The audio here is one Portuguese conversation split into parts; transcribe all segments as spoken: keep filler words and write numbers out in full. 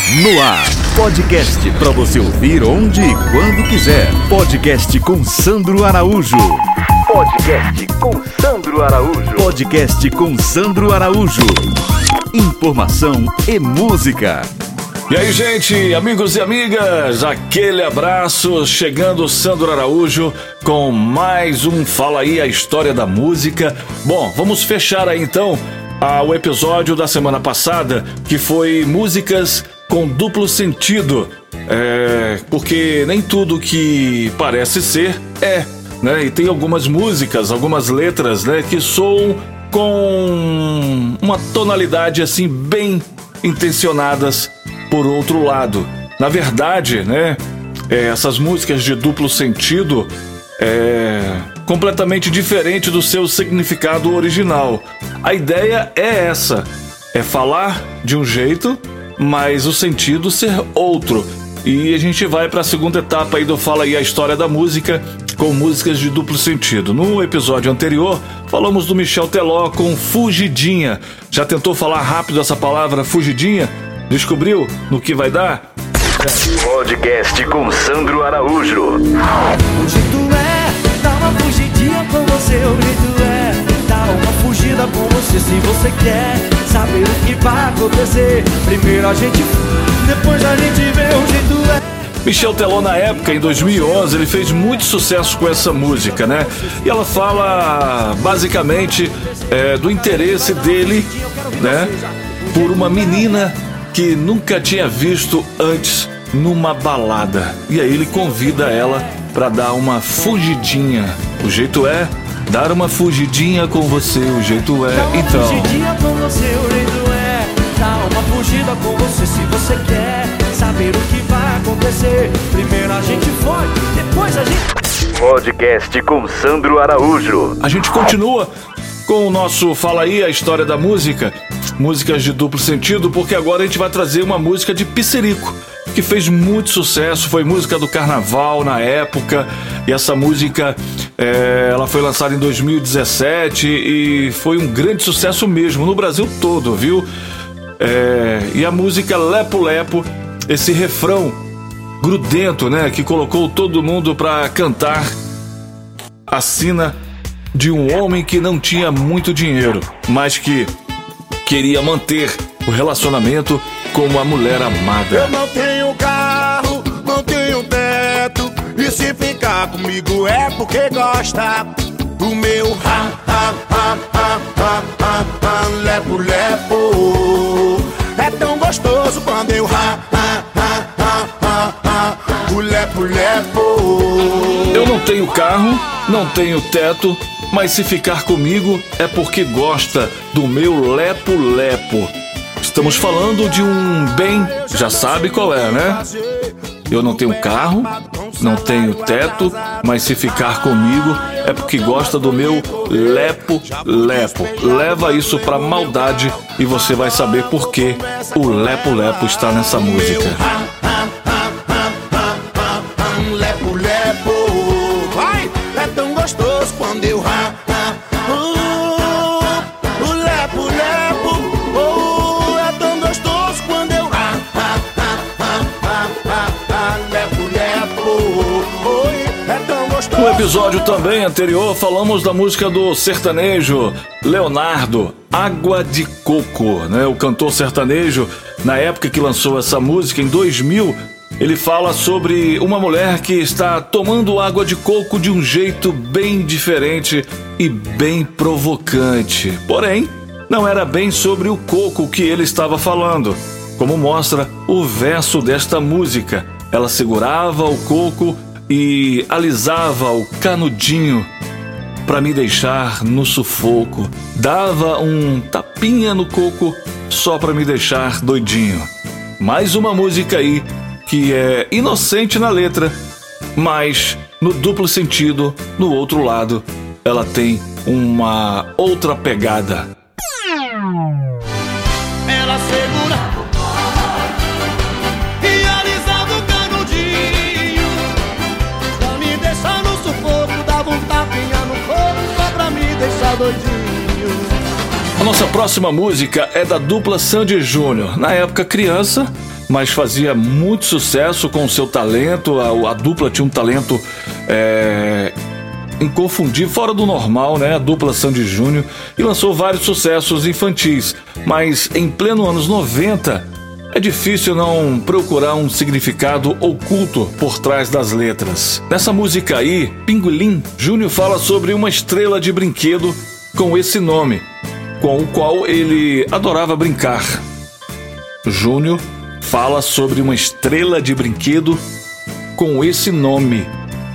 No ar, podcast para você ouvir onde e quando quiser. Podcast com Sandro Araújo. Podcast com Sandro Araújo. Podcast com Sandro Araújo. Informação e música. E aí, gente, amigos e amigas, aquele abraço, chegando o Sandro Araújo com mais um Fala Aí, a História da Música. Bom, vamos fechar aí então ah, o episódio da semana passada, que foi músicas com duplo sentido, é, porque nem tudo que parece ser é, né? E tem algumas músicas, algumas letras, né, que soam com uma tonalidade assim bem intencionadas por outro lado. Na verdade, né, é, essas músicas de duplo sentido é completamente diferente do seu significado original. A ideia é essa, é falar de um jeito, mas o sentido ser outro. E a gente vai para a segunda etapa aí do Fala Aí a História da Música, com músicas de duplo sentido. No episódio anterior, falamos do Michel Teló com Fugidinha. Já tentou falar rápido essa palavra Fugidinha? Descobriu no que vai dar? Podcast com Sandro Araújo. O jeito é dar uma fugidinha com você, o jeito é dar uma fugida com você. Se você quer saber o que vai acontecer, primeiro a gente, depois a gente vê. O jeito é. Michel Teló, na época, em dois mil e onze, ele fez muito sucesso com essa música, né? E ela fala, basicamente, é, do interesse dele, né, por uma menina que nunca tinha visto antes numa balada. E aí ele convida ela para dar uma fugidinha. O jeito é dar uma fugidinha com você, o jeito é, então. Dar uma fugidinha com você, o jeito é dar uma fugida com você. Se você quer saber o que vai acontecer, primeiro a gente foi, depois a gente... Podcast com Sandro Araújo. A gente continua com o nosso Fala Aí, a História da Música, músicas de duplo sentido, porque agora a gente vai trazer uma música de Pissirico, que fez muito sucesso, foi música do carnaval na época, e essa música é, ela foi lançada em dois mil e dezessete e foi um grande sucesso mesmo, no Brasil todo, viu? É, e a música Lepo Lepo, esse refrão grudento, né, que colocou todo mundo pra cantar a sina de um homem que não tinha muito dinheiro, mas que queria manter o relacionamento com uma mulher amada. Eu não tenho carro, não tenho teto, e se ficar comigo é porque gosta do meu ha, ha, ha, ha, ha, ha, ha, lepo, lepo. É tão gostoso quando eu ha, ha, ha, ha, ha, ha, o lepo, lepo. Eu não tenho carro, não tenho teto, mas se ficar comigo é porque gosta do meu lepo-lepo. Estamos falando de um bem, já sabe qual é, né? Eu não tenho carro, não tenho teto, mas se ficar comigo é porque gosta do meu lepo-lepo. Leva isso pra maldade e você vai saber por que o lepo-lepo está nessa música. Lepo, lepo. Vai, é tão gostoso quando eu ha, ha, uh, o lepo, lepo. Oh, é tão gostoso quando eu ha, ha, ha, ha, ha, ha, ha, lepo, lepo. Oi, é tão gostoso. No episódio também anterior falamos da música do sertanejo Leonardo, Água de Coco, né? O cantor sertanejo, na época que lançou essa música, em dois mil, ele fala sobre uma mulher que está tomando água de coco de um jeito bem diferente e bem provocante. Porém, não era bem sobre o coco que ele estava falando, como mostra o verso desta música. Ela segurava o coco e alisava o canudinho para me deixar no sufoco. Dava um tapinha no coco só para me deixar doidinho. Mais uma música aí que é inocente na letra, mas no duplo sentido, no outro lado, ela tem uma outra pegada. Ela segura e alisava o canudinho pra me deixar no sufoco, dava um tapinha no corpo só pra me deixar doidinho. A nossa próxima música é da dupla Sandy e Júnior. Na época criança, mas fazia muito sucesso com o seu talento. A, a dupla tinha um talento é, inconfundível, fora do normal, né? A dupla Sandy Júnior, e lançou vários sucessos infantis. Mas em pleno anos noventa, é difícil não procurar um significado oculto por trás das letras. Nessa música aí, Pingolim, Júnior fala sobre uma estrela de brinquedo com esse nome, com o qual ele adorava brincar. Júnior fala sobre uma estrela de brinquedo com esse nome,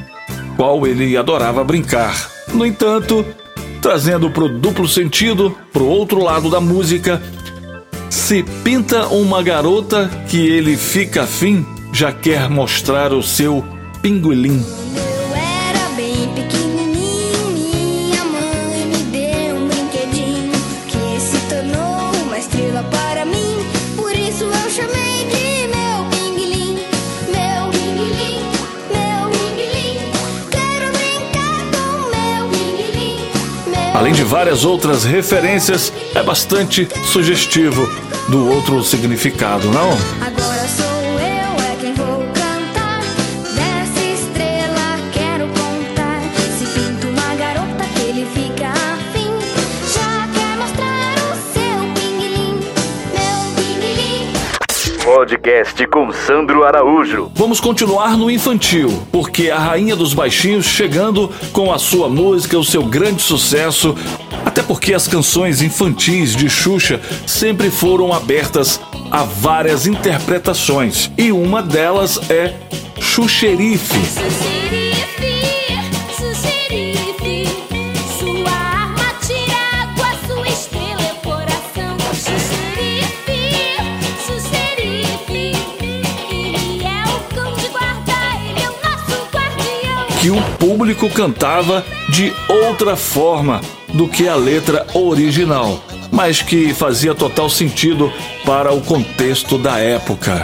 qual ele adorava brincar. No entanto, trazendo para o duplo sentido, para o outro lado da música, se pinta uma garota que ele fica afim, já quer mostrar o seu pingolim. Eu era bem pequenininho, minha mãe me deu um brinquedinho que se tornou uma estrela para mim. Por isso eu chamei de meu pinguilim, meu pinguilim, meu pinguilim. Quero brincar com meu pinguilim, meu... Além de várias outras referências, é bastante sugestivo do outro significado, não? Agora sou eu, é quem vou cantar. Dessa estrela quero contar. Se pinta uma garota que ele fica afim, já quer mostrar o seu pinguilim, meu pinguilim. Podcast com Sandro Araújo. Vamos continuar no infantil, porque a rainha dos baixinhos chegando com a sua música, o seu grande sucesso. Até porque as canções infantis de Xuxa sempre foram abertas a várias interpretações, e uma delas é Xuxerife. Xuxerife, Xuxerife, sua arma tira água, sua estrela é o coração. Xuxerife, Xuxerife, ele é o cão de guarda, ele é o nosso guardião. Que o público cantava de outra forma do que a letra original, mas que fazia total sentido para o contexto da época.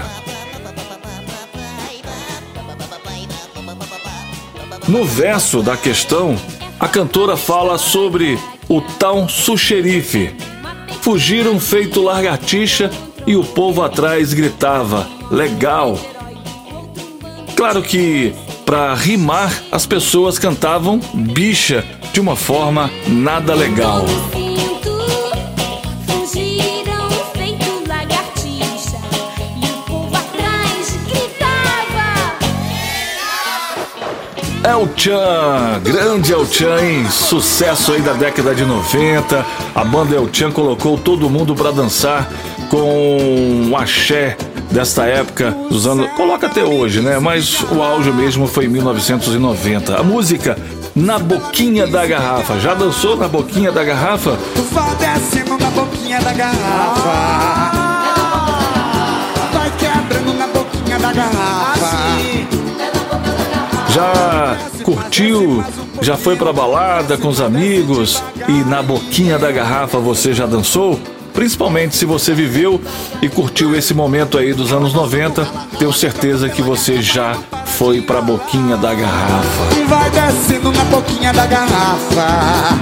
No verso da questão, a cantora fala sobre o tal Xuxerife. Fugiram feito lagartixa e o povo atrás gritava, legal. Claro que, para rimar, as pessoas cantavam bicha de uma forma nada legal. Fugiram feito lagartixa e o povo atrás gritava. El Chan, grande El Chan, hein? Sucesso aí da década de noventa. A banda El Chan colocou todo mundo pra dançar com o axé desta época dos anos... Coloca até hoje, né? Mas o auge mesmo foi em mil novecentos e noventa. A música Na Boquinha da Garrafa. Já dançou Na Boquinha da Garrafa? Vai descendo na boquinha da garrafa, vai quebrando na boquinha da garrafa. Já curtiu? Já foi pra balada com os amigos e Na Boquinha da Garrafa você já dançou? Principalmente se você viveu e curtiu esse momento aí dos anos noventa, tenho certeza que você já foi pra Boquinha da Garrafa. Vai descendo na boquinha da garrafa,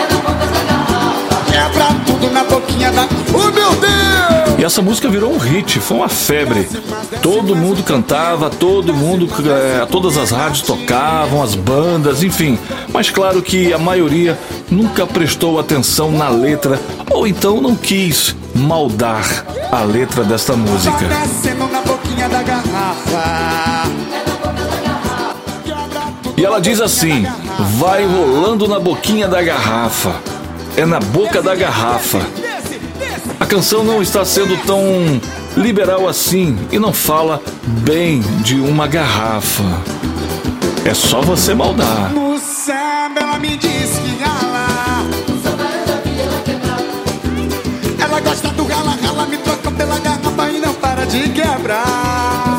quebra tudo na boquinha da... Oh, meu Deus! E essa música virou um hit, foi uma febre. Todo mundo cantava, todo mundo, é, todas as rádios tocavam, as bandas, enfim. Mas claro que a maioria nunca prestou atenção na letra, ou então não quis maldar a letra desta música. Vai descendo na boquinha da garrafa. E ela diz assim, vai rolando na boquinha da garrafa. É na boca da garrafa. A canção não está sendo tão liberal assim e não fala bem de uma garrafa. É só você maldar. No samba ela me diz que rala, ela gosta do rala, rala, me troca pela garrafa e não para de quebrar.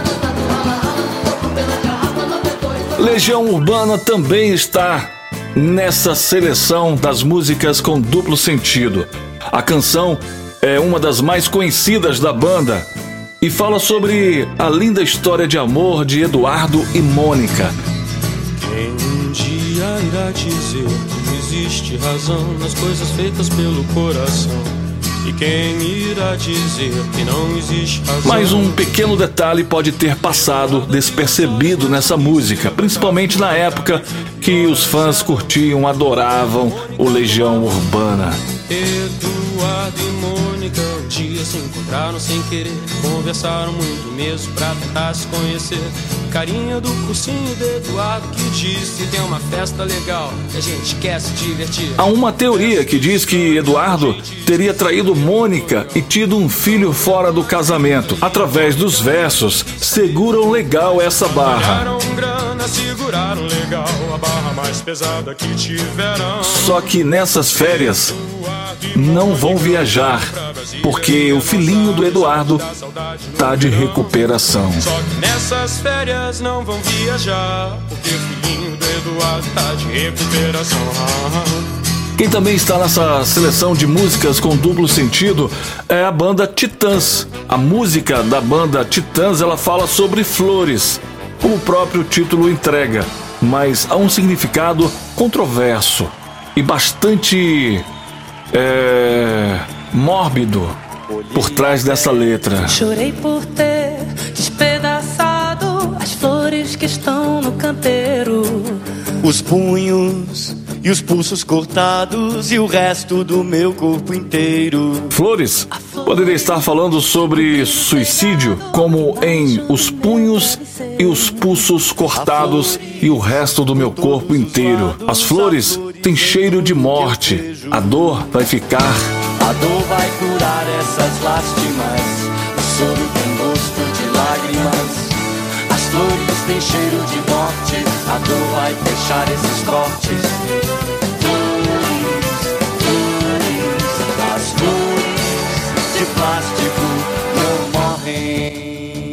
Legião Urbana também está nessa seleção das músicas com duplo sentido. A canção é uma das mais conhecidas da banda e fala sobre a linda história de amor de Eduardo e Mônica. Quem um dia irá dizer que existe razão nas coisas feitas pelo coração? E quem irá dizer que não existe razão? Mas um pequeno detalhe pode ter passado despercebido nessa música, principalmente na época que os fãs curtiam, adoravam o Legião Urbana. Eduardo e Mônica um dia se encontraram sem querer. Conversaram muito mesmo pra tentar se conhecer. Carinha do cursinho de Eduardo que disse: tem uma festa legal e a gente quer se divertir. Há uma teoria que diz que Eduardo teria traído Mônica e tido um filho fora do casamento. Através dos versos, seguram legal essa barra. Grana, seguraram legal a barra mais pesada que tiveram. Só que nessas férias não vão viajar, porque o filhinho do Eduardo tá de recuperação. Só que nessas férias não vão viajar, porque o filhinho do Eduardo tá de recuperação. Quem também está nessa seleção de músicas com duplo sentido é a banda Titãs. A música da banda Titãs, ela fala sobre flores, como o próprio título entrega, mas há um significado controverso e bastante é, mórbido por trás dessa letra. Chorei por ter despedaçado as flores que estão no canteiro, os punhos e os pulsos cortados e o resto do meu corpo inteiro. Flores poderia estar falando sobre suicídio, como em os punhos e os pulsos cortados e o resto do meu corpo inteiro. As flores têm cheiro de morte. A dor vai ficar. A dor vai curar essas lástimas. O soro tem gosto de lágrimas. As flores têm cheiro de morte. A dor vai fechar esses cortes. Flores, flores, as flores de plástico não morrem.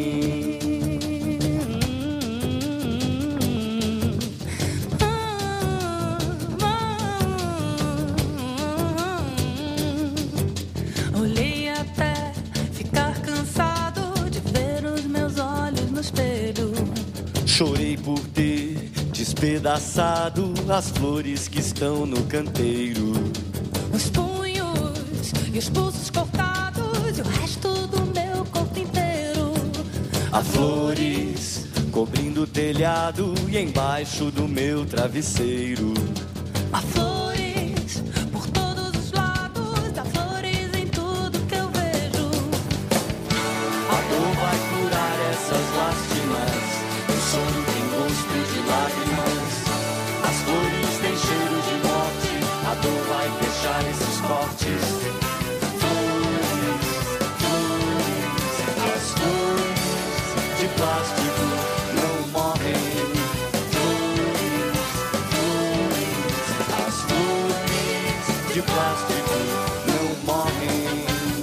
olhei até ficar cansado de ver os meus olhos no espelho. Chorei por ter despedaçado as flores que estão no canteiro, Os punhos e os pulsos cortados e o resto do meu corpo inteiro. há flores cobrindo o telhado e embaixo do meu travesseiro. Há flores por todos os lados, há flores em tudo que eu vejo. A dor vai curar essas lástimas, o soro tem gosto de lágrimas. As flores têm cheiro de morte, a dor vai fechar esses cortes. Flores, flores, as flores de plástico não morrem. Flores, flores, as flores de plástico não morrem.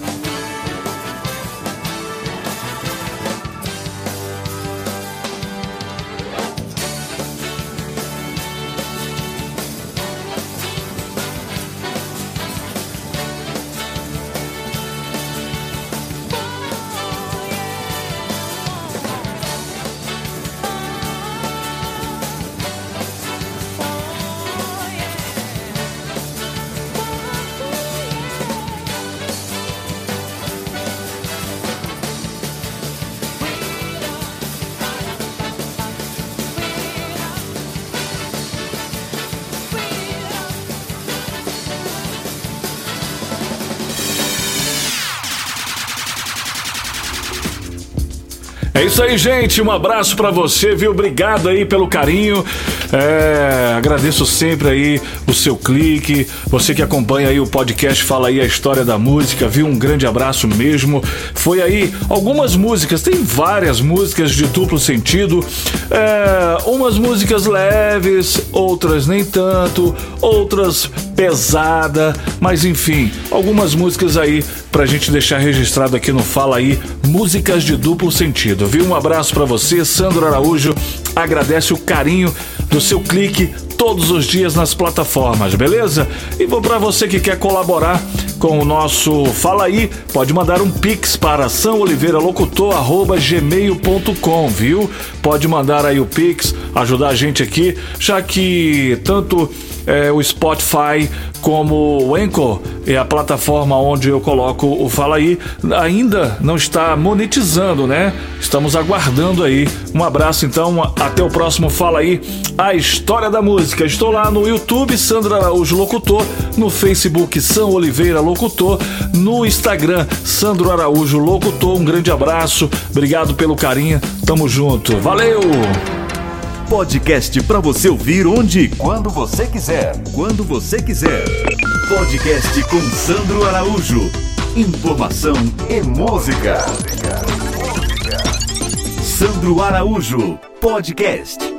É isso aí, gente, um abraço pra você, viu? Obrigado aí pelo carinho. É, agradeço sempre aí o seu clique, você que acompanha aí o podcast Fala Aí a História da Música, viu? Um grande abraço mesmo. Foi aí algumas músicas, tem várias músicas de duplo sentido, é, umas músicas leves, outras nem tanto, outras pesada, mas enfim, algumas músicas aí pra gente deixar registrado aqui no Fala Aí, músicas de duplo sentido, viu? Um abraço pra você, Sandro Araújo, agradece o carinho do seu clique todos os dias nas plataformas, beleza? E vou para você que quer colaborar com o nosso Fala Aí, pode mandar um pix para são oliveira locutor arroba gmail ponto com, viu? Pode mandar aí o pix, ajudar a gente aqui, já que tanto é, o Spotify como o Anchor, é a plataforma onde eu coloco o Fala Aí, ainda não está monetizando, né? Estamos aguardando aí. Um abraço então, até o próximo Fala Aí, a história da música. Estou lá no YouTube, Sandro Araújo Locutor, no Facebook, São Oliveira Locutor, no Instagram, Sandro Araújo Locutor. Um grande abraço, obrigado pelo carinho, tamo junto, valeu! Podcast para você ouvir onde e quando você quiser. Quando você quiser. Podcast com Sandro Araújo. Informação e música. Sandro Araújo Podcast.